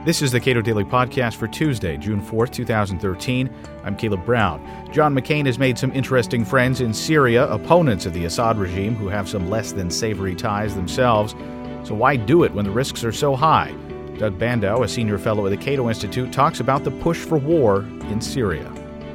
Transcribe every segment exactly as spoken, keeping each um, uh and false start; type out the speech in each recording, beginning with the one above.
This is the Cato Daily Podcast for Tuesday, June fourth, twenty thirteen. I'm Caleb Brown. John McCain has made some interesting friends in Syria, opponents of the Assad regime who have some less than savory ties themselves. So why do it when the risks are so high? Doug Bandow, a senior fellow at the Cato Institute, talks about the push for war in Syria.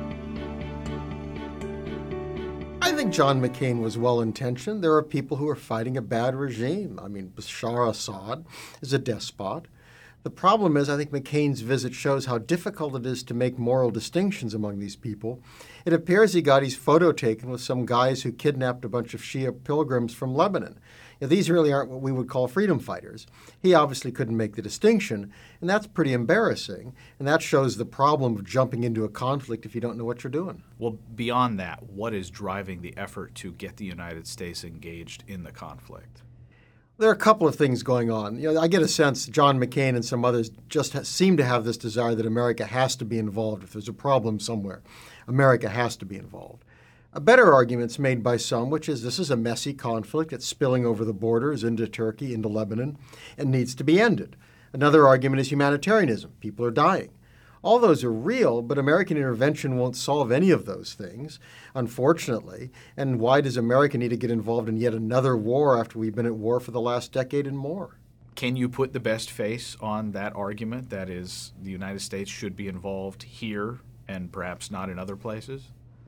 I think John McCain was well-intentioned. There are people who are fighting a bad regime. I mean, Bashar Assad is a despot. The problem is, I think McCain's visit shows how difficult it is to make moral distinctions among these people. It appears he got his photo taken with some guys who kidnapped a bunch of Shia pilgrims from Lebanon. Now, these really aren't what we would call freedom fighters. He obviously couldn't make the distinction, and that's pretty embarrassing. And that shows the problem of jumping into a conflict if you don't know what you're doing. Well, beyond that, what is driving the effort to get the United States engaged in the conflict? There are a couple of things going on. You know, I get a sense John McCain and some others just ha- seem to have this desire that America has to be involved. If there's a problem somewhere, America has to be involved. A better argument's made by some, which is this is a messy conflict. It's spilling over the borders into Turkey, into Lebanon, and needs to be ended. Another argument is humanitarianism. People are dying. All those are real, but American intervention won't solve any of those things, unfortunately. And why does America need to get involved in yet another war after we've been at war for the last decade and more? Can you put the best face on that argument, that is, the United States should be involved here and perhaps not in other places?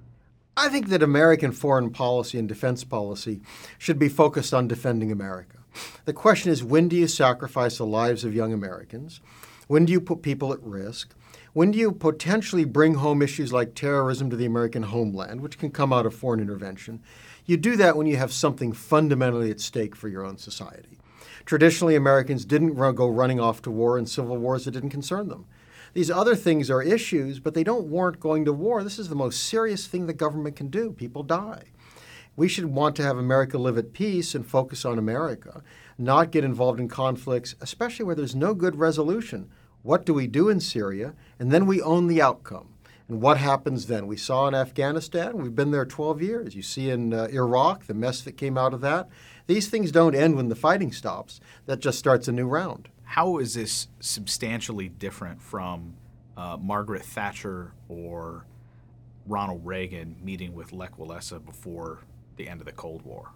I think that American foreign policy and defense policy should be focused on defending America. The question is, when do you sacrifice the lives of young Americans? When do you put people at risk? When do you potentially bring home issues like terrorism to the American homeland, which can come out of foreign intervention? You do that when you have something fundamentally at stake for your own society. Traditionally, Americans didn't run, go running off to war in civil wars that didn't concern them. These other things are issues, but they don't warrant going to war. This is the most serious thing the government can do. People die. We should want to have America live at peace and focus on America, not get involved in conflicts, especially where there's no good resolution. What do we do in Syria? And then we own the outcome. And what happens then? We saw in Afghanistan, we've been there twelve years. You see in uh, Iraq, the mess that came out of that. These things don't end when the fighting stops. That just starts a new round. How is this substantially different from uh, Margaret Thatcher or Ronald Reagan meeting with Lech Walesa before the end of the Cold War?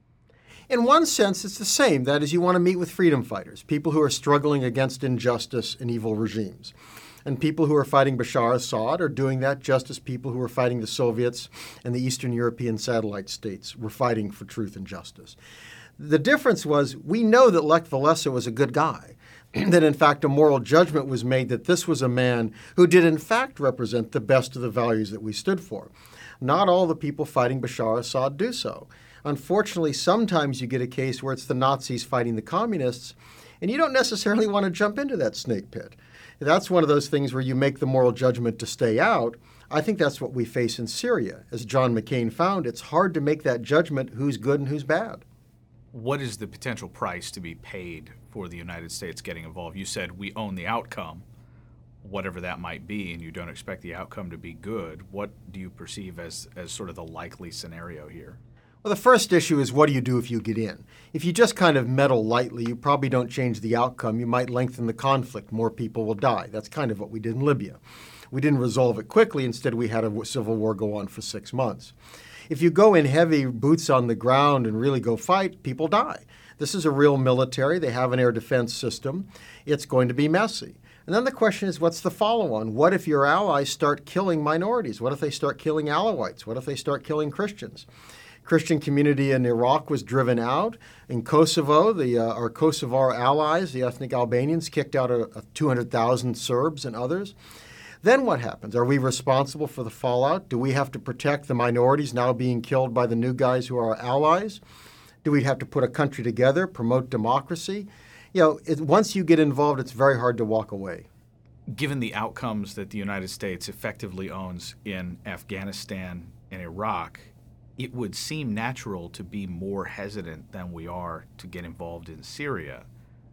In one sense, it's the same. That is, you want to meet with freedom fighters, people who are struggling against injustice and evil regimes. And people who are fighting Bashar Assad are doing that just as people who are fighting the Soviets and the Eastern European satellite states were fighting for truth and justice. The difference was we know that Lech Walesa was a good guy, that in fact a moral judgment was made that this was a man who did in fact represent the best of the values that we stood for. Not all the people fighting Bashar Assad do so. Unfortunately, sometimes you get a case where it's the Nazis fighting the communists, and you don't necessarily want to jump into that snake pit. That's one of those things where you make the moral judgment to stay out. I think that's what we face in Syria. As John McCain found, it's hard to make that judgment who's good and who's bad. What is the potential price to be paid for the United States getting involved? You said we own the outcome, whatever that might be, and you don't expect the outcome to be good. What do you perceive as, as sort of the likely scenario here? Well, the first issue is what do you do if you get in? If you just kind of meddle lightly, you probably don't change the outcome. You might lengthen the conflict. More people will die. That's kind of what we did in Libya. We didn't resolve it quickly. Instead, we had a civil war go on for six months. If you go in heavy, boots on the ground, and really go fight, people die. This is a real military. They have an air defense system. It's going to be messy. And then the question is, what's the follow-on? What if your allies start killing minorities? What if they start killing Alawites? What if they start killing Christians? Christian community in Iraq was driven out. In Kosovo, the, uh, our Kosovar allies, the ethnic Albanians, kicked out a, a two hundred thousand Serbs and others. Then what happens? Are we responsible for the fallout? Do we have to protect the minorities now being killed by the new guys who are our allies? Do we have to put a country together, promote democracy? You know, it, once you get involved, it's very hard to walk away. Given the outcomes that the United States effectively owns in Afghanistan and Iraq, it would seem natural to be more hesitant than we are to get involved in Syria.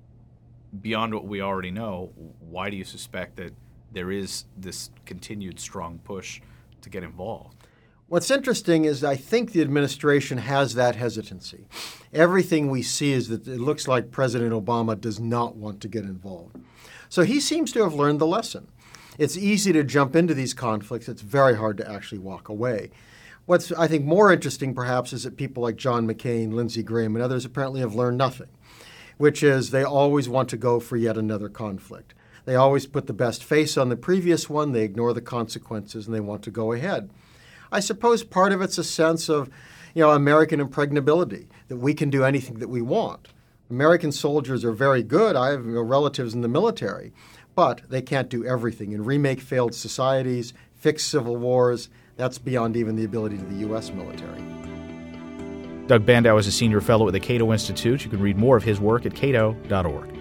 Beyond what we already know, why do you suspect that there is this continued strong push to get involved? What's interesting is I think the administration has that hesitancy. Everything we see is that it looks like President Obama does not want to get involved. So he seems to have learned the lesson. It's easy to jump into these conflicts. It's very hard to actually walk away. What's, I think, more interesting, perhaps, is that people like John McCain, Lindsey Graham, and others apparently have learned nothing, which is they always want to go for yet another conflict. They always put the best face on the previous one, they ignore the consequences, and they want to go ahead. I suppose part of it's a sense of, you know, American impregnability, that we can do anything that we want. American soldiers are very good. I have, you know, relatives in the military, but they can't do everything and remake failed societies, fix civil wars. That's beyond even the ability of the U S military. Doug Bandow is a senior fellow at the Cato Institute. You can read more of his work at cato dot org.